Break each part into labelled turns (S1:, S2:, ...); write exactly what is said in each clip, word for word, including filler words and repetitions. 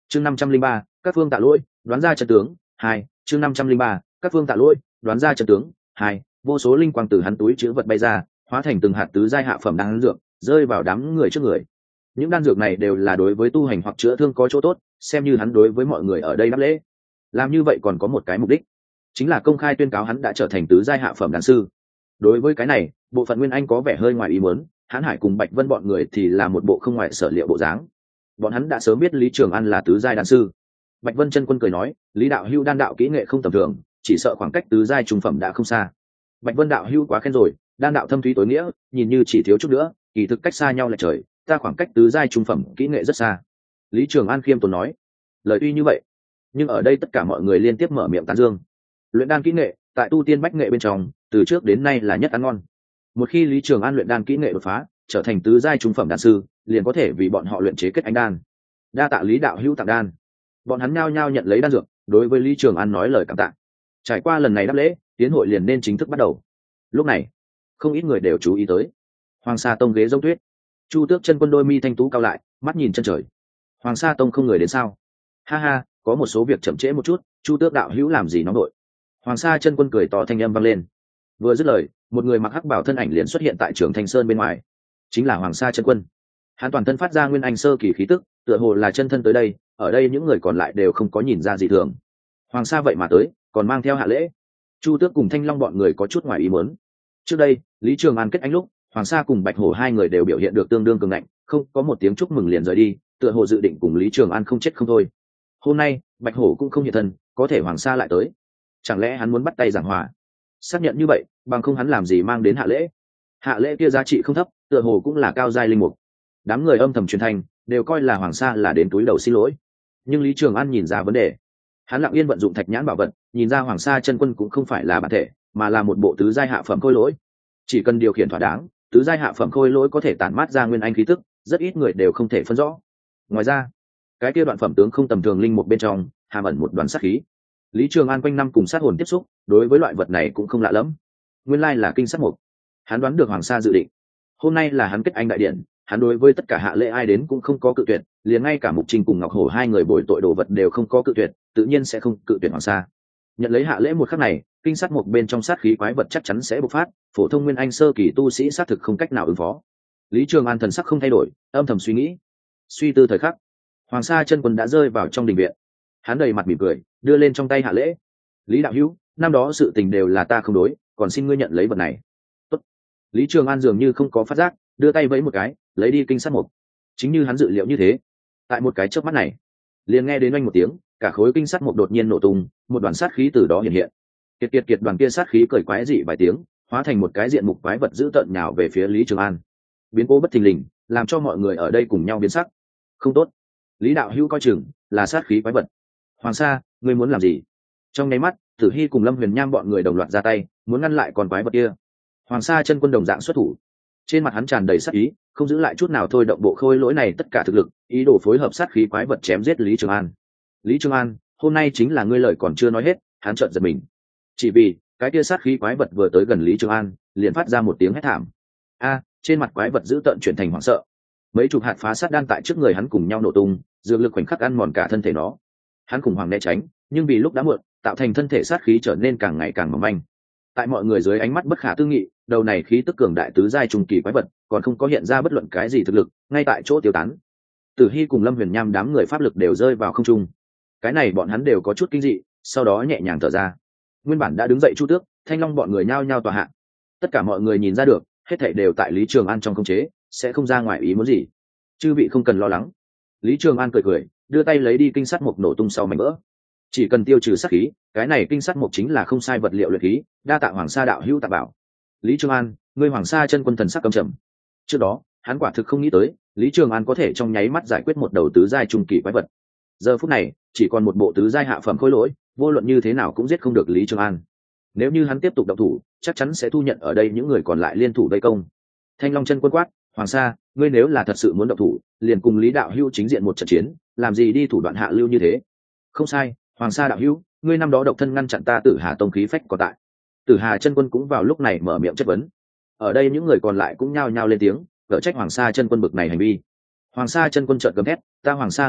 S1: chương năm trăm linh ba các phương tạ lỗi đoán ra trận tướng hai chương năm trăm linh ba các phương tạ lỗi đoán ra trận tướng hai vô số linh quang từ hắn túi chứa vật bay ra, hóa thành từng hạt tứ giai hạ phẩm đan dược rơi vào đám người trước người. Những đan dược này đều là đối với tu hành hoặc chữa thương có chỗ tốt, xem như hắn đối với mọi người ở đây đáp lễ. Làm như vậy còn có một cái mục đích, chính là công khai tuyên cáo hắn đã trở thành tứ giai hạ phẩm đan sư. Đối với cái này, bộ phận Nguyên Anh có vẻ hơi ngoài ý muốn, Hán Hải cùng Bạch Vân bọn người thì là một bộ không ngoại sở liệu bộ dáng. Bọn hắn đã sớm biết Lý Trường An là tứ giai đan sư. Bạch Vân chân quân cười nói, Lý đạo hữu đan đạo kỹ nghệ không tầm thường, chỉ sợ khoảng cách tứ giai trung phẩm đã không xa. Bạch Vân đạo hữu quá khen rồi, đan đạo thâm thúy tối nghĩa, nhìn như chỉ thiếu chút nữa, kỳ thực cách xa nhau là trời, ta khoảng cách tứ giai trung phẩm kỹ nghệ rất xa. Lý Trường An khiêm tốn nói, lời tuy như vậy, nhưng ở đây tất cả mọi người liên tiếp mở miệng tán dương. Luyện đan kỹ nghệ, tại tu tiên bách nghệ bên trong, từ trước đến nay là nhất ăn ngon. Một khi Lý Trường An luyện đan kỹ nghệ đột phá, trở thành tứ giai trung phẩm đan sư, liền có thể vì bọn họ luyện chế kết anh đan. Đa tạ Lý đạo hữu tặng đan. Bọn hắn nhao nhao nhận lấy đan dược, đối với Lý Trường An nói lời cảm tạ. Trải qua lần này đáp lễ, tiến hội liền nên chính thức bắt đầu. Lúc này, không ít người đều chú ý tới Hoàng Sa Tông ghế giống tuyết. Chu Tước chân quân đôi mi thanh tú cao lại, mắt nhìn chân trời. Hoàng Sa Tông không người đến sao? Ha ha, có một số việc chậm trễ một chút, Chu Tước đạo hữu làm gì nóng nội? Hoàng Sa chân quân cười to, thanh âm vang lên. Vừa dứt lời, một người mặc hắc bảo thân ảnh liền xuất hiện tại Trường Thanh Sơn bên ngoài, chính là Hoàng Sa chân quân. Hắn toàn thân phát ra nguyên anh sơ kỳ khí tức, tựa hồ là chân thân tới đây, ở đây những người còn lại đều không có nhìn ra gì thường. Hoàng Sa vậy mà tới, còn mang theo hạ lễ. Chu Tước cùng Thanh Long bọn người có chút ngoài ý muốn. Trước đây, Lý Trường An kết anh lúc, Hoàng Sa cùng Bạch Hổ hai người đều biểu hiện được tương đương cường ngạnh, không có một tiếng chúc mừng liền rời đi, tựa hồ dự định cùng Lý Trường An không chết không thôi. Hôm nay, Bạch Hổ cũng không hiện thân, có thể Hoàng Sa lại tới. Chẳng lẽ hắn muốn bắt tay giảng hòa? Xác nhận như vậy, bằng không hắn làm gì mang đến hạ lễ? Hạ lễ kia giá trị không thấp, tựa hồ cũng là cao giai linh mục. Đám người âm thầm truyền thành, đều coi là Hoàng Sa là đến túi đầu xin lỗi. Nhưng Lý Trường An nhìn ra vấn đề. Hắn lặng yên vận dụng thạch nhãn bảo vật, nhìn ra Hoàng Sa chân quân cũng không phải là bản thể, mà là một bộ tứ giai hạ phẩm khôi lỗi. Chỉ cần điều khiển thỏa đáng, tứ giai hạ phẩm khôi lỗi có thể tản mát ra nguyên anh khí tức, rất ít người đều không thể phân rõ. Ngoài ra, cái kia đoạn phẩm tướng không tầm thường linh mục bên trong, hàm ẩn một đoàn sát khí. Lý Trường An quanh năm cùng sát hồn tiếp xúc, đối với loại vật này cũng không lạ lẫm. Nguyên lai là kinh sát mục. Hắn đoán được Hoàng Sa dự định. Hôm nay là hắn kết anh đại điện, hắn đối với tất cả hạ lễ ai đến cũng không có cự tuyệt, liền ngay cả Mục Trinh cùng Ngọc Hổ hai người bồi tội đồ vật đều không có cự tuyệt, tự nhiên sẽ không cự tuyệt Hoàng Sa. Nhận lấy hạ lễ một khắc này, kinh sát mục bên trong sát khí quái vật chắc chắn sẽ bộc phát, phổ thông nguyên anh sơ kỳ tu sĩ sát thực không cách nào ứng phó. Lý Trường An thần sắc không thay đổi, âm thầm suy nghĩ. Suy tư thời khắc, Hoàng Sa chân quân đã rơi vào trong đình viện. Hắn đầy mặt mỉm cười, đưa lên trong tay hạ lễ. Lý đạo hữu, năm đó sự tình đều là ta không đối, còn xin ngươi nhận lấy vật này. Tốt. Lý Trường An dường như không có phát giác, đưa tay vẫy một cái, lấy đi kinh sát mục. Chính như hắn dự liệu như thế, tại một cái chớp mắt này, liền nghe đến oanh một tiếng, cả khối kinh sát mục đột nhiên nổ tung, một đoàn sát khí từ đó hiện hiện. Kiệt kiệt kiệt, đoàn kia sát khí cười quái dị vài tiếng, hóa thành một cái diện mục quái vật dữ tợn nhào về phía Lý Trường An. Biến cố bất thình lình, làm cho mọi người ở đây cùng nhau biến sắc. Không tốt, Lý đạo hữu coi chừng, là sát khí quái vật. Hoàng Sa, ngươi muốn làm gì? Trong nháy mắt, Tử Hy cùng Lâm Huyền Nham bọn người đồng loạt ra tay, muốn ngăn lại con quái vật kia. Hoàng Sa chân quân đồng dạng xuất thủ, trên mặt hắn tràn đầy sát ý, không giữ lại chút nào thôi động bộ khôi lỗi này tất cả thực lực, ý đồ phối hợp sát khí quái vật chém giết Lý Trường An. Lý Trường An, hôm nay chính là ngươi lời còn chưa nói hết, hắn chợt giật mình. Chỉ vì cái kia sát khí quái vật vừa tới gần Lý Trường An, liền phát ra một tiếng hét thảm. A, trên mặt quái vật dữ tợn chuyển thành hoảng sợ. Mấy chục hạt phá sát đan tại trước người hắn cùng nhau nổ tung, dược lực khoảnh khắc ăn mòn cả thân thể nó. Hắn khủng hoảng né tránh, nhưng vì lúc đã muộn, tạo thành thân thể sát khí trở nên càng ngày càng mỏng manh. Tại mọi người dưới ánh mắt bất khả tư nghị, đầu này khí tức cường đại tứ giai trung kỳ quái vật, còn không có hiện ra bất luận cái gì thực lực, ngay tại chỗ tiêu tán. Tử Hy cùng Lâm Huyền Nham đám người pháp lực đều rơi vào không trung. Cái này bọn hắn đều có chút kinh dị, sau đó nhẹ nhàng thở ra. Nguyên bản đã đứng dậy Chu Tước, Thanh Long bọn người nhao nhao tòa hạ. Tất cả mọi người nhìn ra được, hết thảy đều tại Lý Trường An trong khống chế, sẽ không ra ngoài ý muốn gì. Chư vị không cần lo lắng. Lý Trường An cười cười, đưa tay lấy đi kinh sắt mục nổ tung sau mảnh vỡ. Chỉ cần tiêu trừ sát khí, cái này kinh sắt mục chính là không sai vật liệu luyện khí, đa tạ Hoàng Sa đạo hữu tạ bảo. Lý Trường An, ngươi Hoàng Sa chân quân thần sắc căm trầm. Trước đó, hắn quả thực không nghĩ tới, Lý Trường An có thể trong nháy mắt giải quyết một đầu tứ giai trung kỳ quái vật. Giờ phút này, chỉ còn một bộ tứ giai hạ phẩm khối lỗi, vô luận như thế nào cũng giết không được Lý Trường An. Nếu như hắn tiếp tục động thủ, chắc chắn sẽ thu nhận ở đây những người còn lại liên thủ vây công. Thanh Long chân quân quát, Hoàng Sa, ngươi nếu là thật sự muốn động thủ, liền cùng Lý đạo hữu chính diện một trận chiến, làm gì đi thủ đoạn hạ lưu như thế? Không sai, Hoàng Sa đạo hữu, ngươi năm đó độc thân ngăn chặn ta Tử Hà tông khí phách còn tại. Tử Hà chân quân cũng vào lúc này mở miệng chất vấn. Ở đây những người còn lại cũng nhao nhao lên tiếng, gỡ trách Hoàng Sa chân quân bực này hành vi. Hoàng Sa chân quân trợn gầm thét, ta Hoàng Sa làm việc,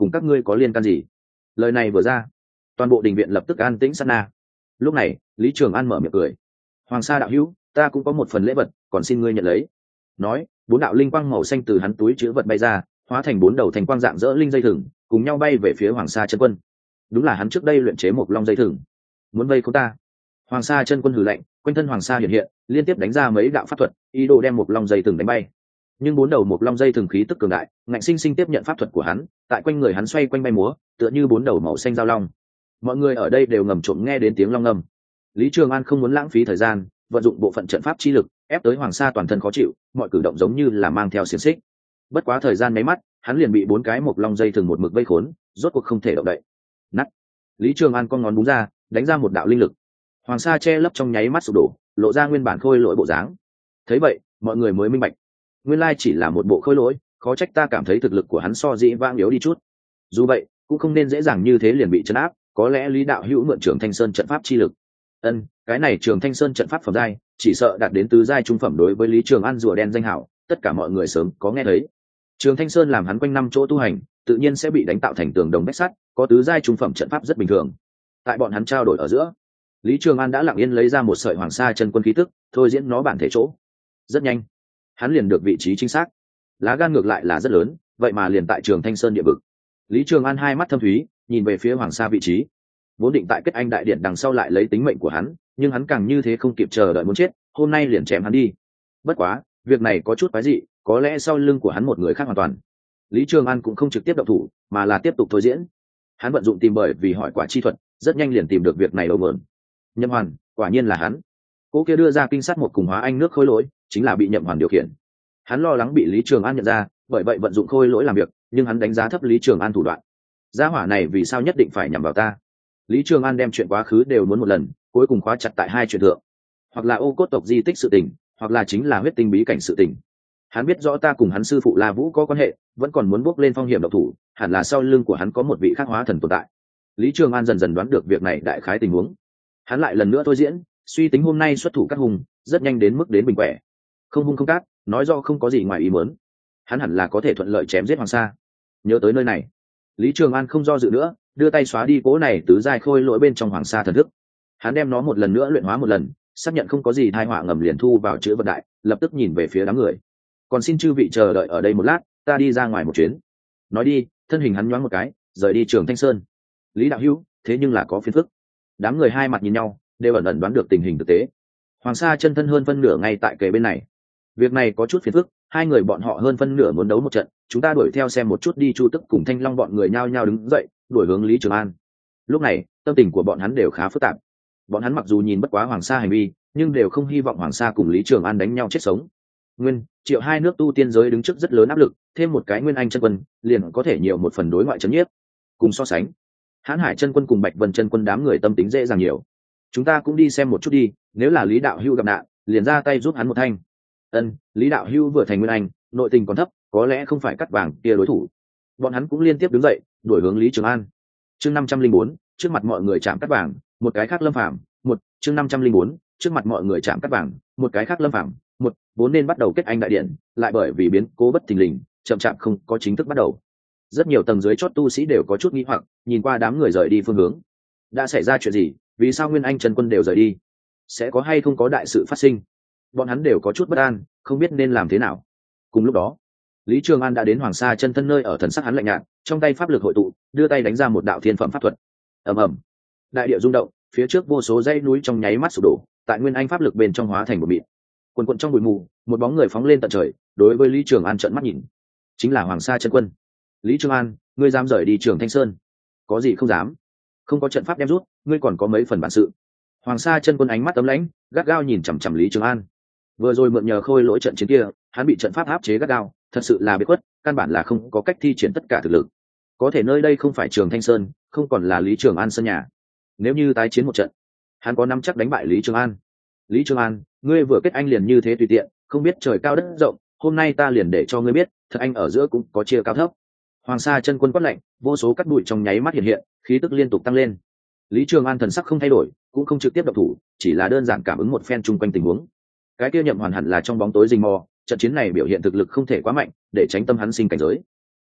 S1: cùng các ngươi có liên can gì? Lời này vừa ra, toàn bộ đình viện lập tức an tĩnh sát na. Lúc này Lý Trường An mở miệng cười: Hoàng Sa đạo hữu, ta cũng có một phần lễ vật, còn xin ngươi nhận lấy. Nói, bốn đạo linh quang màu xanh từ hắn túi chứa vật bay ra, hóa thành bốn đầu thành quang dạng dỡ linh dây thừng, cùng nhau bay về phía Hoàng Sa chân quân. Đúng là hắn trước đây luyện chế một long dây thừng, muốn vây khốn ta. Hoàng Sa chân quân hừ lạnh, quanh thân Hoàng Sa hiện hiện, liên tiếp đánh ra mấy đạo pháp thuật, ý đồ đem một long dây thừng đánh bay. Nhưng bốn đầu một long dây thừng khí tức cường đại, ngạnh sinh sinh tiếp nhận pháp thuật của hắn, tại quanh người hắn xoay quanh bay múa, tựa như bốn đầu màu xanh giao long. Mọi người ở đây đều ngầm trộm nghe đến tiếng long ngâm. Lý Trường An không muốn lãng phí thời gian, vận dụng bộ phận trận pháp chi lực, ép tới Hoàng Sa toàn thân khó chịu, mọi cử động giống như là mang theo xiềng xích. Bất quá thời gian mấy mắt, hắn liền bị bốn cái một long dây thừng một mực vây khốn, rốt cuộc không thể động đậy. Nắt. Lý Trường An con ngón búng ra, đánh ra một đạo linh lực. Hoàng Sa che lấp trong nháy mắt sụp đổ, lộ ra nguyên bản khôi lỗi bộ dáng. Thấy vậy, mọi người mới minh bạch, nguyên lai chỉ là một bộ khôi lỗi, khó trách ta cảm thấy thực lực của hắn so dĩ vãng yếu đi chút. Dù vậy, cũng không nên dễ dàng như thế liền bị trấn áp, có lẽ Lý đạo hữu mượn Trường Thanh Sơn trận pháp chi lực. Ân, cái này Trường Thanh Sơn trận pháp phẩm giai, chỉ sợ đạt đến tứ giai trung phẩm. Đối với Lý Trường An rùa đen danh hảo, tất cả mọi người sớm có nghe thấy. Trường Thanh Sơn làm hắn quanh năm chỗ tu hành, tự nhiên sẽ bị đánh tạo thành tường đồng vách sắt, có tứ giai trung phẩm trận pháp rất bình thường. Tại bọn hắn trao đổi ở giữa, Lý Trường An đã lặng yên lấy ra một sợi Hoàng Sa chân quân khí tức, thôi diễn nó bản thể chỗ. Rất nhanh, hắn liền được vị trí chính xác. Lá gan ngược lại là rất lớn, vậy mà liền tại Trường Thanh Sơn địa vực. Lý Trường An hai mắt thâm thúy, nhìn về phía Hoàng Sa vị trí. Vốn định tại kết anh đại điện đằng sau lại lấy tính mệnh của hắn, nhưng hắn càng như thế không kịp chờ đợi muốn chết, hôm nay liền chém hắn đi. Bất quá, việc này có chút quái dị, có lẽ sau lưng của hắn một người khác hoàn toàn. Lý Trường An cũng không trực tiếp động thủ, mà là tiếp tục thôi diễn. Hắn vận dụng tìm bởi vì hỏi quả chi thuật, rất nhanh liền tìm được việc này đâu mượn. Nhậm Hoàn, quả nhiên là hắn. Cô kia đưa ra kinh sát một cùng hóa anh nước khôi lỗi, chính là bị Nhậm Hoàn điều khiển. Hắn lo lắng bị Lý Trường An nhận ra, bởi vậy vận dụng khôi lỗi làm việc, nhưng hắn đánh giá thấp Lý Trường An thủ đoạn. Gia hỏa này vì sao nhất định phải nhằm vào ta? Lý Trường An đem chuyện quá khứ đều muốn một lần, cuối cùng khóa chặt tại hai chuyện thượng, hoặc là ô cốt tộc di tích sự tình, hoặc là chính là huyết tinh bí cảnh sự tình. Hắn biết rõ ta cùng hắn sư phụ La Vũ có quan hệ, vẫn còn muốn bước lên phong hiểm độc thủ, hẳn là sau lưng của hắn có một vị khắc hóa thần tồn tại. Lý Trường An dần dần đoán được việc này đại khái tình huống. Hắn lại lần nữa thôi diễn, suy tính hôm nay xuất thủ các hùng, rất nhanh đến mức đến bình quẻ. Không hung không cát, nói do không có gì ngoài ý muốn. Hắn hẳn là có thể thuận lợi chém giết Hoàng Sa. Nhớ tới nơi này, Lý Trường An không do dự nữa, đưa tay xóa đi cố này tứ giai khôi lỗi bên trong Hoàng Sa thần thức. Hắn đem nó một lần nữa luyện hóa một lần, xác nhận không có gì tai họa ngầm liền thu vào chữ vật đại, lập tức nhìn về phía đám người. Còn xin chư vị chờ đợi ở đây một lát, ta đi ra ngoài một chuyến. Nói đi, thân hình hắn nhoáng một cái, rời đi Trường Thanh Sơn. Lý đạo hữu, thế nhưng là có phiền phức. Đám người hai mặt nhìn nhau, đều ẩn ẩn đoán được tình hình thực tế. Hoàng Sa chân thân hơn phân nửa ngay tại kề bên này. Việc này có chút phiền phức, hai người bọn họ hơn phân nửa muốn đấu một trận, chúng ta đuổi theo xem một chút đi. Chu Tức cùng Thanh Long bọn người nhao nhao đứng dậy, đuổi hướng Lý Trường An. Lúc này, tâm tình của bọn hắn đều khá phức tạp. Bọn hắn mặc dù nhìn bất quá Hoàng Sa hành vi, nhưng đều không hy vọng Hoàng Sa cùng Lý Trường An đánh nhau chết sống. Nguyên, Triệu hai nước tu tiên giới đứng trước rất lớn áp lực, thêm một cái Nguyên Anh chân quân, liền có thể nhiều một phần đối ngoại chấn nhiếp. Cùng so sánh, Hán Hải chân quân cùng Bạch Vân chân quân đám người tâm tính dễ dàng nhiều. Chúng ta cũng đi xem một chút đi, nếu là Lý đạo hữu gặp nạn, liền ra tay giúp hắn một thanh. Ân, Lý đạo hữu vừa thành Nguyên Anh, nội tình còn thấp, có lẽ không phải cắt vàng kia đối thủ. Bọn hắn cũng liên tiếp đứng dậy, đuổi hướng Lý Trường An. Chương năm trăm linh bốn, trước mặt mọi người chạm cắt vàng, một cái khác Lâm Phàm, một, chương năm trăm linh bốn, trước mặt mọi người chạm cắt vàng, một cái khác Lâm Phàm, một, vốn nên bắt đầu kết anh đại điện, lại bởi vì biến cố bất thình lình, chậm chạp không có chính thức bắt đầu. Rất nhiều tầng dưới chót tu sĩ đều có chút nghi hoặc, nhìn qua đám người rời đi phương hướng. Đã xảy ra chuyện gì? Vì sao Nguyên Anh chân quân đều rời đi? Sẽ có hay không có đại sự phát sinh? Bọn hắn đều có chút bất an, không biết nên làm thế nào. Cùng lúc đó, Lý Trường An đã đến Hoàng Sa chân thân nơi ở, thần sắc hắn lạnh nhạt, trong tay pháp lực hội tụ, đưa tay đánh ra một đạo thiên phẩm pháp thuật. Ầm ầm, đại địa rung động, phía trước vô số dãy núi trong nháy mắt sụp đổ, tại Nguyên Anh pháp lực bên trong hóa thành một mịn. Quần quần trong bụi mù, một bóng người phóng lên tận trời, đối với Lý Trường An trợn mắt nhìn. Chính là Hoàng Sa chân quân. Lý Trường An, ngươi dám rời đi Trường Thanh Sơn? Có gì không dám? Không có trận pháp đem rút, ngươi còn có mấy phần bản sự. Hoàng Sa chân quân ánh mắt ấm lãnh, gắt gao nhìn chằm chằm Lý Trường An. Vừa rồi mượn nhờ khôi lỗi trận chiến kia, hắn bị trận pháp áp chế gắt gao, thật sự là biệt khuất, căn bản là không có cách thi triển tất cả thực lực. Có thể nơi đây không phải Trường Thanh Sơn, không còn là Lý Trường An sân nhà. Nếu như tái chiến một trận, hắn có nắm chắc đánh bại Lý Trường An. Lý Trường An, ngươi vừa kết anh liền như thế tùy tiện, không biết trời cao đất rộng, hôm nay ta liền để cho ngươi biết, thật anh ở giữa cũng có chia cao thấp. Hoàng Sa chân quân quát lạnh, vô số cát bụi trong nháy mắt hiện hiện, khí tức liên tục tăng lên. Lý Trường An thần sắc không thay đổi, cũng không trực tiếp động thủ, chỉ là đơn giản cảm ứng một phen chung quanh tình huống. Cái kia Nhậm Hoàn hẳn là trong bóng tối rình mò, trận chiến này biểu hiện thực lực không thể quá mạnh, để tránh tâm hắn sinh cảnh giới.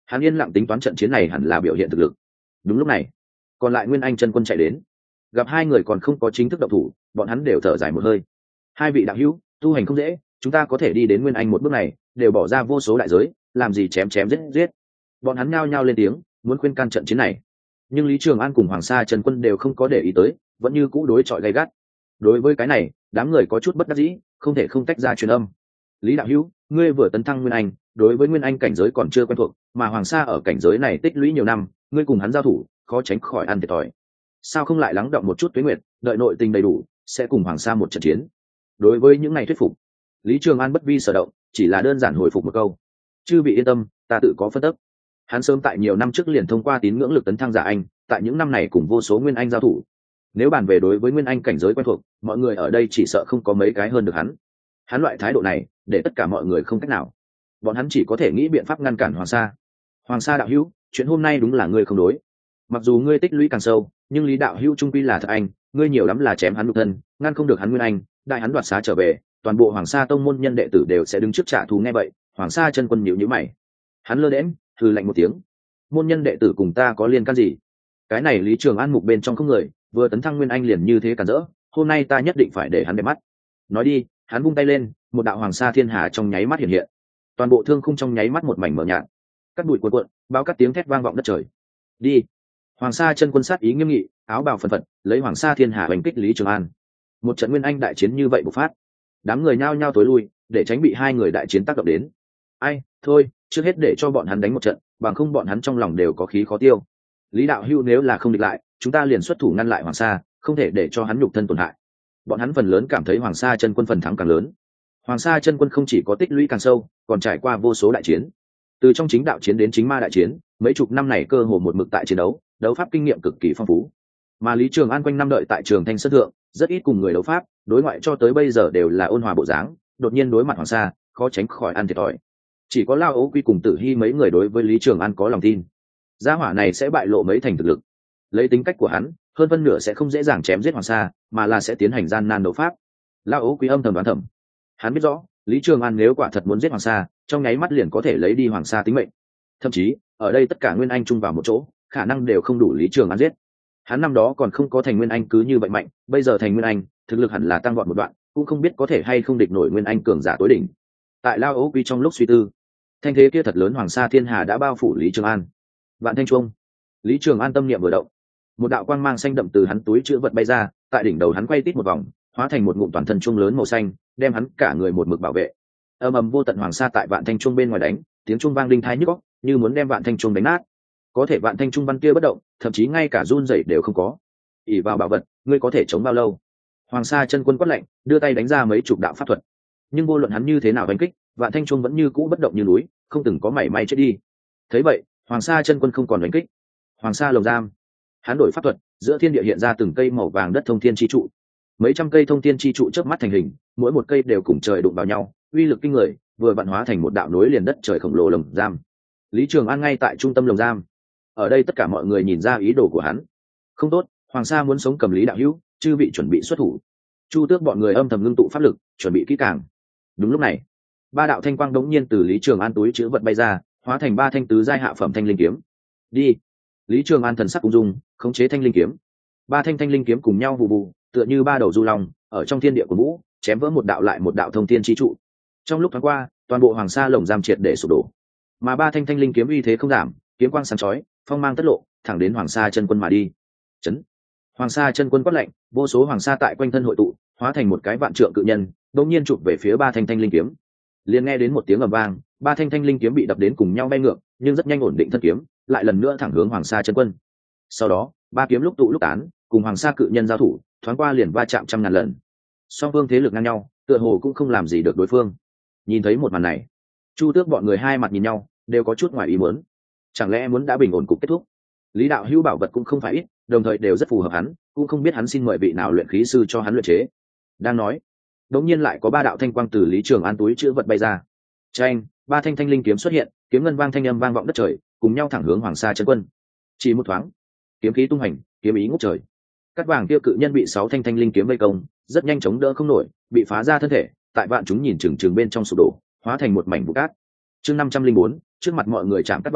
S1: Hắn yên lặng tính toán trận chiến này hẳn là biểu hiện thực lực. Đúng lúc này, còn lại Nguyên Anh chân quân chạy đến, gặp hai người còn không có chính thức động thủ, bọn hắn đều thở dài một hơi. Hai vị đạo hữu, tu hành không dễ, chúng ta có thể đi đến Nguyên Anh một bước này, đều bỏ ra vô số đại giới, làm gì chém chém giết giết. Bọn hắn nhao nhao lên tiếng, muốn khuyên can trận chiến này. Nhưng Lý Trường An cùng Hoàng Sa Chân Quân đều không có để ý tới, vẫn như cũ đối chọi gay gắt. Đối với cái này, đám người có chút bất đắc dĩ, không thể không tách ra truyền âm. Lý đạo hữu, ngươi vừa tấn thăng Nguyên Anh, đối với Nguyên Anh cảnh giới còn chưa quen thuộc, mà Hoàng Sa ở cảnh giới này tích lũy nhiều năm, ngươi cùng hắn giao thủ, khó tránh khỏi ăn thiệt thòi. Sao không lại lắng động một chút tuế nguyệt, đợi nội tình đầy đủ, sẽ cùng Hoàng Sa một trận chiến. Đối với những này thuyết phục, Lý Trường An bất vi sở động, chỉ là đơn giản hồi phục một câu: chư vị yên tâm, ta tự có phân tích. Hắn sớm tại nhiều năm trước liền thông qua tín ngưỡng lực tấn thăng giả anh, tại những năm này cùng vô số Nguyên Anh giao thủ. Nếu bàn về đối với Nguyên Anh cảnh giới quen thuộc, mọi người ở đây chỉ sợ không có mấy cái hơn được hắn. Hắn loại thái độ này, để tất cả mọi người không cách nào. Bọn hắn chỉ có thể nghĩ biện pháp ngăn cản Hoàng Sa. Hoàng Sa đạo hữu, chuyện hôm nay đúng là ngươi không đối. Mặc dù ngươi tích lũy càng sâu, nhưng Lý đạo hữu trung quy là thật anh, ngươi nhiều lắm là chém hắn nhục thân, ngăn không được hắn Nguyên Anh, đại hắn đoạt xá trở về, toàn bộ Hoàng Sa tông môn nhân đệ tử đều sẽ đứng trước trả thù. Nghe vậy, Hoàng Sa chân quân nhíu nhíu mày. Hắn lơ đễnh, hừ lạnh một tiếng: môn nhân đệ tử cùng ta có liên can gì? Cái này Lý Trường An mục bên trong không người, vừa tấn thăng Nguyên Anh liền như thế cản rỡ, hôm nay ta nhất định phải để hắn đẹp mắt. Nói đi, hắn vung tay lên, một đạo Hoàng Sa thiên hà trong nháy mắt hiện hiện, toàn bộ thương khung trong nháy mắt một mảnh mờ nhạt, cắt bụi cuộn cuộn, bao cắt tiếng thét vang vọng đất trời. Đi! Hoàng Sa chân quân sát ý nghiêm nghị, áo bào phần phật, lấy Hoàng Sa thiên hà hành kích Lý Trường An. Một trận Nguyên Anh đại chiến như vậy bộc phát, đám người nhao nhao tối lui, để tránh bị hai người đại chiến tác động đến. Ai, thôi, trước hết để cho bọn hắn đánh một trận, bằng không bọn hắn trong lòng đều có khí khó tiêu. Lý đạo hữu nếu là không địch lại, chúng ta liền xuất thủ ngăn lại Hoàng Sa, không thể để cho hắn nhục thân tổn hại. Bọn hắn phần lớn cảm thấy Hoàng Sa chân quân phần thắng càng lớn. Hoàng Sa chân quân không chỉ có tích lũy càng sâu, còn trải qua vô số đại chiến. Từ trong chính đạo chiến đến chính ma đại chiến, mấy chục năm này cơ hồ một mực tại chiến đấu, đấu pháp kinh nghiệm cực kỳ phong phú. Mà Lý Trường An quanh năm đợi tại Trường Thanh Sơn thượng, rất ít cùng người đấu pháp, đối ngoại cho tới bây giờ đều là ôn hòa bộ dáng, đột nhiên đối mặt Hoàng Sa, khó tránh khỏi ăn thiệt thòi. Chỉ có Lao Ấu Quy cùng Tử Hi mấy người đối với Lý Trường An có lòng tin. Gia hỏa này sẽ bại lộ mấy thành thực lực. Lấy tính cách của hắn, hơn phân nửa sẽ không dễ dàng chém giết Hoàng Sa, mà là sẽ tiến hành gian nan đấu pháp. Lao Ấu Quy âm thầm đoán thầm. Hắn biết rõ, Lý Trường An nếu quả thật muốn giết Hoàng Sa, trong nháy mắt liền có thể lấy đi Hoàng Sa tính mệnh. Thậm chí, ở đây tất cả Nguyên Anh chung vào một chỗ, khả năng đều không đủ Lý Trường An giết. Hắn năm đó còn không có thành Nguyên Anh cứ như vậy mạnh, bây giờ thành Nguyên Anh, thực lực hẳn là tăng vọt một đoạn, cũng không biết có thể hay không địch nổi Nguyên Anh cường giả tối đỉnh. Tại Lao Ấu Quy trong lúc suy tư, thanh thế kia thật lớn Hoàng Sa thiên hà đã bao phủ Lý Trường An. Vạn Thanh Trung, Lý Trường An tâm niệm vừa động, một đạo quang mang xanh đậm từ hắn túi chữ vật bay ra, tại đỉnh đầu hắn quay tít một vòng, hóa thành một ngụm toàn thân trung lớn màu xanh, đem hắn cả người một mực bảo vệ. Ầm ầm vô tận Hoàng Sa tại Vạn Thanh Trung bên ngoài đánh, tiếng trung vang đinh tai nhức óc, như muốn đem Vạn Thanh Trung đánh nát. Có thể Vạn Thanh Trung văn kia bất động, thậm chí ngay cả run rẩy đều không có. ỷ vào bảo vật, ngươi có thể chống bao lâu? Hoàng Sa chân quân quát lạnh, đưa tay đánh ra mấy chục đạo pháp thuật. Nhưng vô luận hắn như thế nào đánh kích, Vạn Thanh Trung vẫn như cũ bất động như núi, không từng có mảy may chết đi. Thấy vậy, Hoàng Sa chân quân không còn đánh kích. Hoàng Sa lồng giam, hắn đổi pháp thuật, giữa thiên địa hiện ra từng cây màu vàng đất thông thiên chi trụ. Mấy trăm cây thông thiên chi trụ chớp mắt thành hình, mỗi một cây đều cùng trời đụng vào nhau, uy lực kinh người, vừa vặn hóa thành một đạo nối liền đất trời khổng lồ lồng giam. Lý Trường An ngay tại trung tâm lồng giam. Ở đây tất cả mọi người nhìn ra ý đồ của hắn. Không tốt, Hoàng Sa muốn sống cầm Lý đạo hữu, chư vị chuẩn bị xuất thủ. Chu Tước bọn người âm thầm ngưng tụ pháp lực, chuẩn bị kỹ càng. Đúng lúc này, ba đạo thanh quang đống nhiên từ Lý Trường An túi chứa vật bay ra, hóa thành ba thanh tứ giai hạ phẩm thanh linh kiếm. Đi. Lý Trường An thần sắc ung dung, khống chế thanh linh kiếm. Ba thanh thanh linh kiếm cùng nhau vụ vụ, tựa như ba đầu du long, ở trong thiên địa của vũ, chém vỡ một đạo lại một đạo thông thiên chi trụ. Trong lúc thoáng qua, toàn bộ Hoàng Sa lồng giam triệt để sụp đổ. Mà ba thanh thanh linh kiếm uy thế không giảm, kiếm quang sáng chói, phong mang tất lộ, thẳng đến Hoàng Sa chân quân mà đi. Chấn. Hoàng Sa chân quân quát lạnh, vô số Hoàng Sa tại quanh thân hội tụ, hóa thành một cái vạn trượng cự nhân, đột nhiên chụp về phía ba thanh thanh linh kiếm. Liền nghe đến một tiếng ầm vang, ba thanh thanh linh kiếm bị đập đến cùng nhau bay ngược, nhưng rất nhanh ổn định thân kiếm, lại lần nữa thẳng hướng Hoàng Sa chân quân. Sau đó, ba kiếm lúc tụ lúc tán, cùng Hoàng Sa cự nhân giao thủ, thoáng qua liền va chạm trăm ngàn lần. Song phương thế lực ngang nhau, tựa hồ cũng không làm gì được đối phương. Nhìn thấy một màn này, Chu Tước bọn người hai mặt nhìn nhau, đều có chút ngoài ý muốn. Chẳng lẽ muốn đã bình ổn cục kết thúc? Lý đạo hữu bảo vật cũng không phải ít, đồng thời đều rất phù hợp hắn, cũng không biết hắn xin mời vị nào luyện khí sư cho hắn luyện chế. Đang nói, đống nhiên lại có ba đạo thanh quang từ Lý Trường An túi chứa vật bay ra. Chanh, ba thanh thanh linh kiếm xuất hiện, kiếm ngân vang thanh âm vang vọng đất trời, cùng nhau thẳng hướng Hoàng Sa chân quân. Chỉ một thoáng, kiếm khí tung hành, kiếm ý ngút trời. Cát vàng kia cự nhân bị sáu thanh thanh linh kiếm vây công, rất nhanh chống đỡ không nổi, bị phá ra thân thể, tại vạn chúng nhìn chừng chừng bên trong sụp đổ, hóa thành một mảnh vụ cát. Chương năm trăm linh bốn, trước mặt mọi người chạm cát vàng,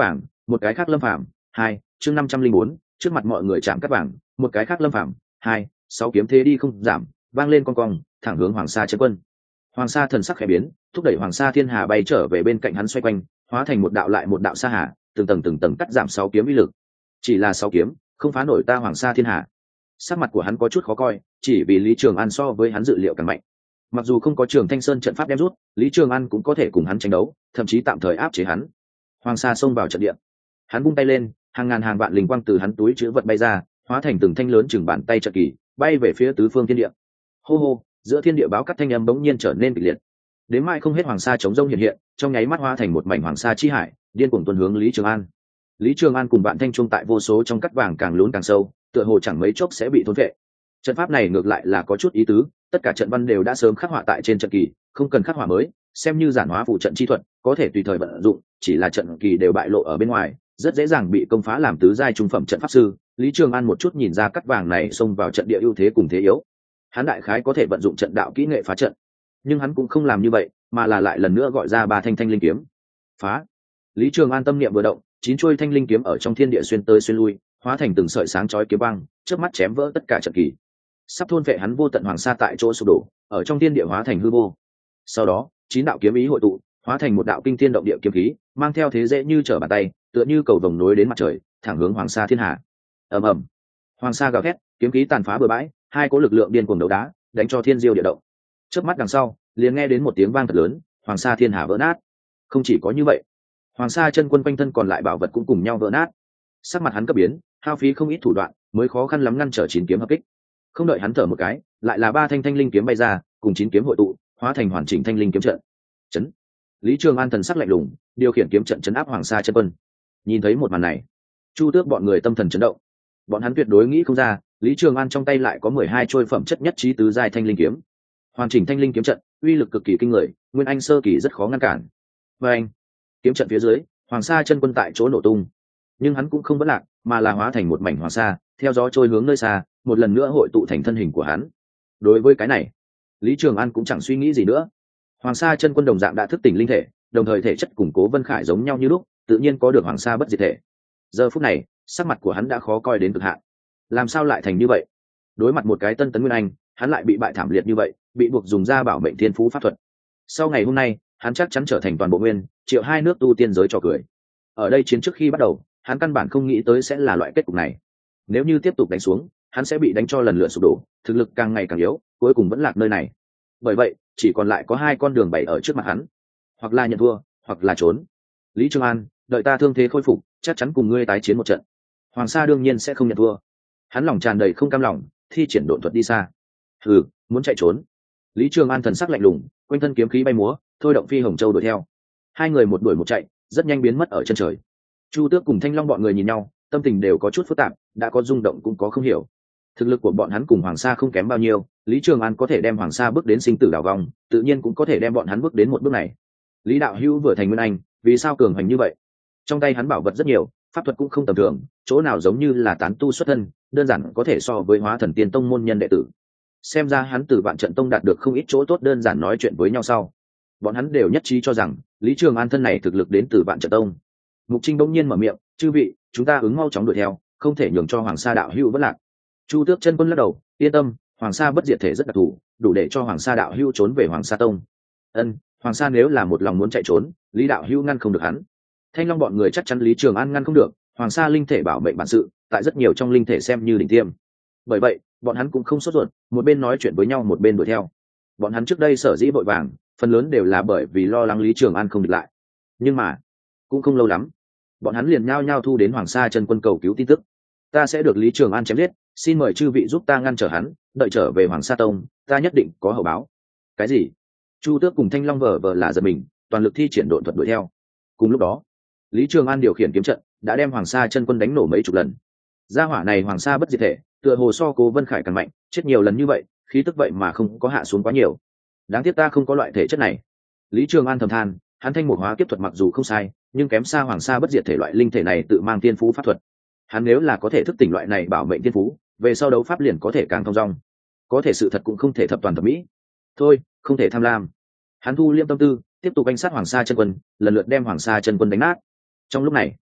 S1: một cái khác lâm phạm. Hai, chương năm trăm linh bốn, trước mặt mọi người chạm cắt vàng, một cái khác lâm phạm. Hai, sáu kiếm thế đi không giảm, vang lên con cong, thẳng hướng Hoàng Sa chân quân. Hoàng Sa thần sắc khẽ biến, thúc đẩy Hoàng Sa thiên hà bay trở về bên cạnh hắn xoay quanh, hóa thành một đạo lại một đạo sa hà, từng tầng từng tầng cắt giảm sáu kiếm uy lực. Chỉ là sáu kiếm, không phá nổi ta Hoàng Sa thiên hà. Sắc mặt của hắn có chút khó coi, chỉ vì Lý Trường An so với hắn dự liệu càng mạnh. Mặc dù không có Trường Thanh Sơn trận pháp đem rút, Lý Trường An cũng có thể cùng hắn tranh đấu, thậm chí tạm thời áp chế hắn. Hoàng Sa xông vào trận địa, hắn vung tay lên, hàng ngàn hàng vạn linh quang từ hắn túi chứa vật bay ra, hóa thành từng thanh lớn chừng bàn tay trận kỳ, bay về phía tứ phương thiên địa. Hô hô, giữa thiên địa báo cắt thanh âm bỗng nhiên trở nên kịch liệt. Đến mai không hết Hoàng Sa chống rông hiện hiện, trong nháy mắt hóa thành một mảnh Hoàng Sa chi hải, điên cuồng tuôn hướng Lý Trường An. Lý Trường An cùng bạn thanh trung tại vô số trong cắt vàng càng lún càng sâu, tựa hồ chẳng mấy chốc sẽ bị thôn vệ. Trận pháp này ngược lại là có chút ý tứ, tất cả trận văn đều đã sớm khắc họa tại trên trận kỳ, không cần khắc họa mới, xem như giản hóa phụ trận chi thuật, có thể tùy thời vận dụng, chỉ là trận kỳ đều bại lộ ở bên ngoài, rất dễ dàng bị công phá làm tứ giai trung phẩm trận pháp sư. Lý Trường An một chút nhìn ra cắt vàng này xông vào trận địa ưu thế cùng thế yếu, hắn đại khái có thể vận dụng trận đạo kỹ nghệ phá trận, nhưng hắn cũng không làm như vậy, mà là lại lần nữa gọi ra ba thanh thanh linh kiếm. Phá! Lý Trường An tâm niệm vừa động, chín chuôi thanh linh kiếm ở trong thiên địa xuyên tới xuyên lui, hóa thành từng sợi sáng chói kiếm băng, chớp mắt chém vỡ tất cả trận kỳ. Sắp thôn vệ hắn vô tận Hoàng Sa tại chỗ sụp đổ, ở trong thiên địa hóa thành hư vô. Sau đó, chín đạo kiếm ý hội tụ, hóa thành một đạo kinh thiên động địa kiếm khí, mang theo thế dễ như trở bàn tay, tựa như cầu vồng nối đến mặt trời, thẳng hướng Hoàng Sa thiên hà. Ầm ầm. Hoàng Sa gào thét, kiếm khí tàn phá bừa bãi, hai cỗ lực lượng điên cuồng đấu đá, đánh cho thiên diêu địa động. Chớp mắt đằng sau, liền nghe đến một tiếng vang thật lớn, Hoàng Sa thiên hà vỡ nát. Không chỉ có như vậy, Hoàng Sa chân quân quanh thân còn lại bảo vật cũng cùng nhau vỡ nát. Sắc mặt hắn cấp biến, hao phí không ít thủ đoạn, mới khó khăn lắm ngăn trở chín kiếm hợp kích. Không đợi hắn thở một cái, lại là ba thanh thanh linh kiếm bay ra, cùng chín kiếm hội tụ, hóa thành hoàn chỉnh thanh linh kiếm trận. Chấn. Lý Trường An thần sắc lạnh lùng, điều khiển kiếm trận chấn áp Hoàng Sa chân quân. Nhìn thấy một màn này, Chu Tước bọn người tâm thần chấn động. Bọn hắn tuyệt đối nghĩ không ra, Lý Trường An trong tay lại có mười hai trôi phẩm chất nhất trí tứ giai thanh linh kiếm. Hoàn chỉnh thanh linh kiếm trận, uy lực cực kỳ kinh người, nguyên anh sơ kỳ rất khó ngăn cản. Và anh, kiếm trận phía dưới, Hoàng Sa chân quân tại chỗ nổ tung. Nhưng hắn cũng không bất lạc, mà là hóa thành một mảnh hoàng sa, theo gió trôi hướng nơi xa, một lần nữa hội tụ thành thân hình của hắn. Đối với cái này, Lý Trường An cũng chẳng suy nghĩ gì nữa. Hoàng Sa chân quân đồng dạng đã thức tỉnh linh thể, đồng thời thể chất củng Cố Vân Khải giống nhau như lúc, tự nhiên có được Hoàng Sa bất diệt thể. Giờ phút này, sắc mặt của hắn đã khó coi đến cực hạn. Làm sao lại thành như vậy? Đối mặt một cái tân tấn nguyên anh, hắn lại bị bại thảm liệt như vậy, bị buộc dùng ra bảo mệnh thiên phú pháp thuật. Sau ngày hôm nay, hắn chắc chắn trở thành toàn bộ nguyên, triệu hai nước tu tiên giới trò cười. Ở đây chiến trước khi bắt đầu, hắn căn bản không nghĩ tới sẽ là loại kết cục này. Nếu như tiếp tục đánh xuống, hắn sẽ bị đánh cho lần lượt sụp đổ, thực lực càng ngày càng yếu, cuối cùng vẫn lạc nơi này. Bởi vậy, chỉ còn lại có hai con đường bày ở trước mặt hắn, hoặc là nhận thua, hoặc là trốn. Lý Trường An, đợi ta thương thế khôi phục, chắc chắn cùng ngươi tái chiến một trận. Hoàng Sa đương nhiên sẽ không nhận thua. Hắn lòng tràn đầy không cam lòng, thi triển độn thuật đi xa. Hừ, muốn chạy trốn? Lý Trường An thần sắc lạnh lùng, quanh thân kiếm khí bay múa, thôi động phi hồng châu đuổi theo. Hai người một đuổi một chạy, rất nhanh biến mất ở chân trời. Chu Tước cùng Thanh Long bọn người nhìn nhau, tâm tình đều có chút phức tạp, đã có rung động cũng có không hiểu. Thực lực của bọn hắn cùng Hoàng Sa không kém bao nhiêu, Lý Trường An có thể đem Hoàng Sa bước đến sinh tử đảo vòng, tự nhiên cũng có thể đem bọn hắn bước đến một bước này. Lý Đạo Hữu vừa thành nguyên anh, vì sao cường hành như vậy? Trong tay hắn bảo vật rất nhiều, pháp thuật cũng không tầm thường, chỗ nào giống như là tán tu xuất thân, đơn giản có thể so với Hóa Thần Tiên Tông môn nhân đệ tử. Xem ra hắn từ Vạn Trận Tông đạt được không ít chỗ tốt, đơn giản nói chuyện với nhau sau, bọn hắn đều nhất trí cho rằng Lý Trường An thân này thực lực đến từ Vạn Trận Tông. Mục Trinh bỗng nhiên mở miệng, chư vị, chúng ta ứng mau chóng đuổi theo, không thể nhường cho Hoàng Sa đạo hữu vất lạc. Chu Tước chân quân lắc đầu, yên tâm, Hoàng Sa bất diệt thể rất đặc thù, đủ để cho Hoàng Sa đạo hữu trốn về Hoàng Sa Tông. Ân, Hoàng Sa nếu là một lòng muốn chạy trốn, Lý đạo hữu ngăn không được hắn. Thanh Long bọn người chắc chắn Lý Trường An ngăn không được, Hoàng Sa linh thể bảo mệnh bản sự, tại rất nhiều trong linh thể xem như đỉnh tiêm. Bởi vậy, bọn hắn cũng không sốt ruột, một bên nói chuyện với nhau một bên đuổi theo. Bọn hắn trước đây sở dĩ vội vàng, phần lớn đều là bởi vì lo lắng Lý Trường An không địch lại. Nhưng mà, cũng không lâu lắm, bọn hắn liền nhao nhao thu đến Hoàng Sa chân quân cầu cứu tin tức. Ta sẽ được Lý Trường An chém giết, xin mời chư vị giúp ta ngăn trở hắn, đợi trở về Hoàng Sa Tông, ta nhất định có hậu báo. Cái gì? Chu Tước cùng Thanh Long vờ vờ là giật mình, toàn lực thi triển độn thuật đuổi theo. Cùng lúc đó, Lý Trường An điều khiển kiếm trận, đã đem Hoàng Sa chân quân đánh nổ mấy chục lần. Gia hỏa này Hoàng Sa bất diệt thể, tựa hồ so Cố Vân Khải càng mạnh, chết nhiều lần như vậy, khí tức vậy mà không có hạ xuống quá nhiều. Đáng tiếc ta không có loại thể chất này. Lý Trường An thầm than, hắn thanh một hóa kiếp thuật mặc dù không sai, nhưng kém xa Hoàng Sa bất diệt thể loại linh thể này tự mang tiên phú pháp thuật. Hắn nếu là có thể thức tỉnh loại này bảo mệnh tiên phú, về sau đấu pháp liền có thể càng thông dong. Có thể sự thật cũng không thể thập toàn thập mỹ. Thôi, không thể tham lam. Hắn thu liêm tâm tư, tiếp tục đánh sát Hoàng Sa chân quân, lần lượt đem Hoàng Sa chân quân đánh nát. Trong lúc này,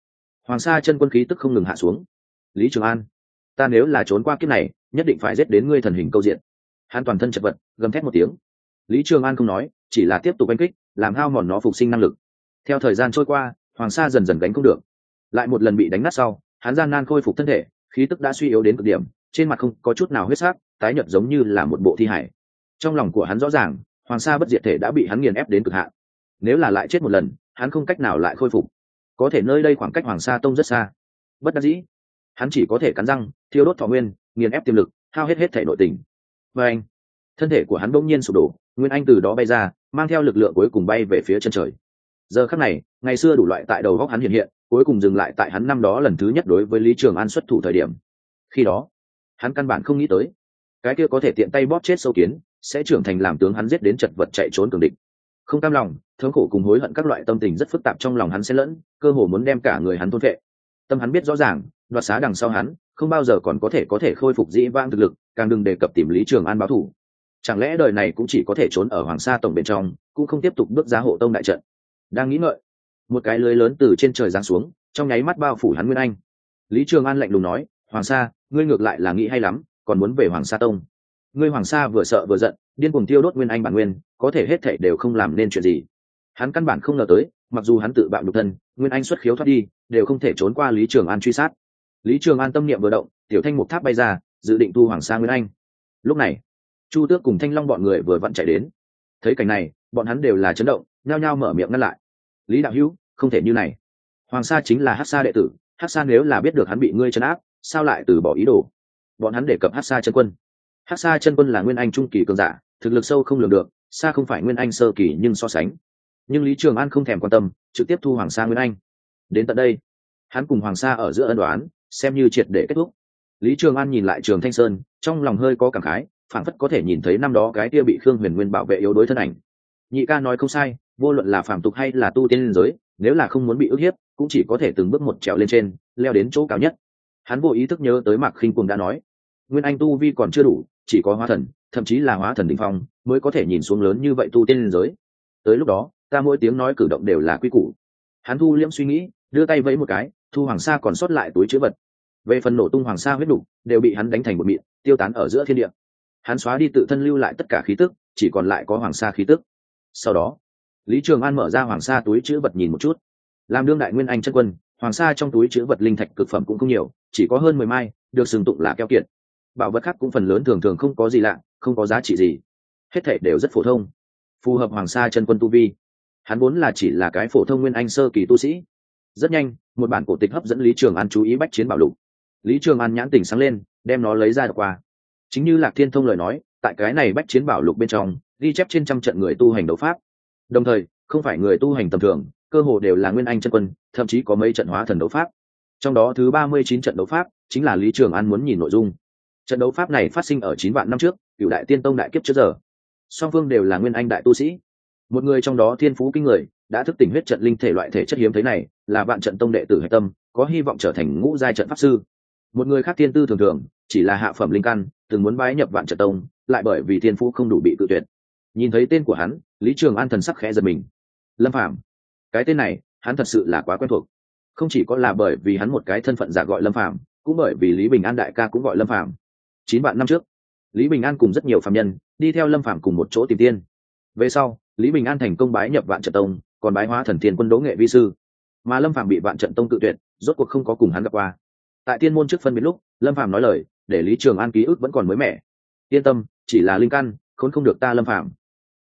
S1: Hoàng Sa chân quân khí tức không ngừng hạ xuống. Lý Trường An, ta nếu là trốn qua kiếp này, nhất định phải giết đến ngươi thần hình câu diện. Hắn toàn thân chật vật, gầm thét một tiếng. Lý Trường An không nói, chỉ là tiếp tục đánh kích, làm hao mòn nó phục sinh năng lực. Theo thời gian trôi qua, Hoàng Sa dần dần gánh không được, lại một lần bị đánh nát sau, hắn gian nan khôi phục thân thể, khí tức đã suy yếu đến cực điểm, trên mặt không có chút nào huyết sắc, tái nhợt giống như là một bộ thi hải. Trong lòng của hắn rõ ràng, Hoàng Sa bất diệt thể đã bị hắn nghiền ép đến cực hạn. Nếu là lại chết một lần, hắn không cách nào lại khôi phục. Có thể nơi đây khoảng cách Hoàng Sa tông rất xa. Bất đắc dĩ, hắn chỉ có thể cắn răng, thiêu đốt thọ nguyên, nghiền ép tiềm lực, hao hết hết thể nội tình. Và anh, thân thể của hắn bỗng nhiên sụp đổ, nguyên anh từ đó bay ra, mang theo lực lượng cuối cùng bay về phía chân trời. Giờ khắc này, ngày xưa đủ loại tại đầu góc hắn hiện hiện, cuối cùng dừng lại tại hắn năm đó lần thứ nhất đối với Lý Trường An xuất thủ thời điểm. Khi đó, hắn căn bản không nghĩ tới, cái kia có thể tiện tay bóp chết sâu kiến, sẽ trưởng thành làm tướng hắn giết đến chật vật chạy trốn cường địch. Không cam lòng, thống khổ cùng hối hận các loại tâm tình rất phức tạp trong lòng hắn xen lẫn, cơ hồ muốn đem cả người hắn thôn phệ. Tâm hắn biết rõ ràng, đoạt xá đằng sau hắn, không bao giờ còn có thể có thể khôi phục dĩ vãng thực lực, càng đừng đề cập tìm Lý Trường An báo thù. Chẳng lẽ đời này cũng chỉ có thể trốn ở Hoàng Sa tổng bên trong, cũng không tiếp tục bước ra hộ tông đại trận. Đang nghĩ ngợi, một cái lưới lớn từ trên trời giáng xuống, trong nháy mắt bao phủ hắn Nguyên Anh. Lý Trường An lạnh lùng nói, Hoàng Sa, ngươi ngược lại là nghĩ hay lắm, còn muốn về Hoàng Sa tông. Ngươi Hoàng Sa vừa sợ vừa giận, điên cuồng tiêu đốt Nguyên Anh bản nguyên, có thể hết thảy đều không làm nên chuyện gì. Hắn căn bản không ngờ tới, mặc dù hắn tự bạo nhục thân, Nguyên Anh xuất khiếu thoát đi, đều không thể trốn qua Lý Trường An truy sát. Lý Trường An tâm niệm vừa động, tiểu thanh mục tháp bay ra, dự định thu Hoàng Sa Nguyên Anh. Lúc này, Chu Tước cùng Thanh Long bọn người vừa vặn chạy đến. Thấy cảnh này, bọn hắn đều là chấn động, nhao nhao mở miệng ngăn lại. Lý đạo hữu, không thể như này. Hoàng Sa chính là Hắc Sa đệ tử, Hắc Sa nếu là biết được hắn bị ngươi trấn áp, sao lại từ bỏ ý đồ? Bọn hắn đề cập Hắc Sa chân quân. Hắc Sa chân quân là Nguyên Anh trung kỳ cường giả, thực lực sâu không lường được, xa không phải Nguyên Anh sơ kỳ nhưng so sánh. Nhưng Lý Trường An không thèm quan tâm, trực tiếp thu Hoàng Sa Nguyên Anh. Đến tận đây, hắn cùng Hoàng Sa ở giữa ân đoán, xem như triệt để kết thúc. Lý Trường An nhìn lại Trường Thanh Sơn, trong lòng hơi có cảm khái, phảng phất có thể nhìn thấy năm đó cái kia bị Khương Huyền Nguyên bảo vệ yếu đối thân ảnh. Nhị ca nói không sai, vô luận là phàm tục hay là tu tiên giới, nếu là không muốn bị ức hiếp, cũng chỉ có thể từng bước một trèo lên trên, leo đến chỗ cao nhất. Hắn vô ý thức nhớ tới Mạc Khinh Cuồng đã nói, Nguyên Anh tu vi còn chưa đủ, chỉ có hóa thần, thậm chí là hóa thần đỉnh phong, mới có thể nhìn xuống lớn như vậy tu tiên giới. Tới lúc đó, ta mỗi tiếng nói cử động đều là quy củ. Hắn thu liễm suy nghĩ, đưa tay vẫy một cái, thu Hoàng Sa còn sót lại túi chứa vật. Về phần nổ tung Hoàng Sa huyết đủ, đều bị hắn đánh thành một mịn, tiêu tán ở giữa thiên địa. Hắn xóa đi tự thân lưu lại tất cả khí tức, chỉ còn lại có Hoàng Sa khí tức. Sau đó, Lý Trường An mở ra Hoàng Sa túi chứa vật nhìn một chút. Làm đương đại Nguyên Anh chân quân, Hoàng Sa trong túi chứa vật linh thạch cực phẩm cũng không nhiều, chỉ có hơn mười mai, được xưng tụng là keo kiệt. Bảo vật khác cũng phần lớn thường thường không có gì lạ, không có giá trị gì, hết thảy đều rất phổ thông, phù hợp Hoàng Sa chân quân tu vi. Hắn vốn là chỉ là cái phổ thông Nguyên Anh sơ kỳ tu sĩ. Rất nhanh, một bản cổ tịch hấp dẫn Lý Trường An chú ý bách chiến bảo lục. Lý Trường An nhãn tỉnh sáng lên, đem nó lấy ra đọc qua. Chính như Lạc Thiên Thông lời nói, tại cái này bách chiến bảo lục bên trong, ghi chép trên trăm trận người tu hành đấu pháp. Đồng thời, không phải người tu hành tầm thường, cơ hồ đều là Nguyên Anh chân quân, thậm chí có mấy trận hóa thần đấu pháp. Trong đó thứ ba mươi chín trận đấu pháp, chính là Lý Trường An muốn nhìn nội dung. Trận đấu pháp này phát sinh ở chín vạn năm trước, Cửu Đại Tiên Tông đại kiếp trước giờ. Song phương đều là Nguyên Anh đại tu sĩ. Một người trong đó thiên phú kinh người, đã thức tỉnh huyết trận linh thể loại thể chất hiếm thấy này, là Vạn Trận Tông đệ tử Hạch Tâm, có hy vọng trở thành ngũ giai trận pháp sư. Một người khác thiên tư thường thường, chỉ là hạ phẩm linh căn, từng muốn bái nhập Vạn Trận Tông, lại bởi vì thiên phú không đủ bị cự tuyệt. Nhìn thấy tên của hắn, Lý Trường An thần sắc khẽ giật mình. Lâm Phàm, cái tên này, hắn thật sự là quá quen thuộc. Không chỉ có là bởi vì hắn một cái thân phận giả gọi Lâm Phàm, cũng bởi vì Lý Bình An đại ca cũng gọi Lâm Phàm. Chín vạn năm trước, Lý Bình An cùng rất nhiều phàm nhân đi theo Lâm Phàm cùng một chỗ tìm tiên. Về sau, Lý Bình An thành công bái nhập Vạn Trận Tông, còn bái hóa thần tiên quân Đỗ Nghệ vi sư. Mà Lâm Phàm bị Vạn Trận Tông cự tuyệt, rốt cuộc không có cùng hắn gặp qua. Tại tiên môn trước phân biệt lúc, Lâm Phàm nói lời, để Lý Trường An ký ức vẫn còn mới mẻ. Yên tâm, chỉ là linh căn, khốn không được ta Lâm Phàm.